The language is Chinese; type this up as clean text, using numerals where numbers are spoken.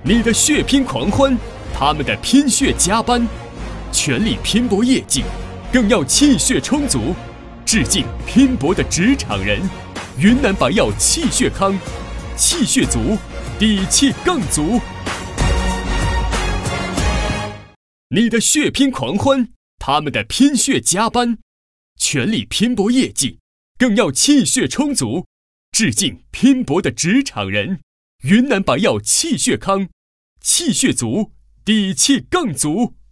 你的血拼狂欢，他们的拼血加班，全力拼搏业绩，更要气血充足。致敬拼搏的职场人，云南白药气血康，气血足，底气更足。你的血拼狂欢，他们的拼血加班，全力拼搏业绩，更要气血充足。致敬拼搏的职场人，云南白药气血康，气血足，底气更足。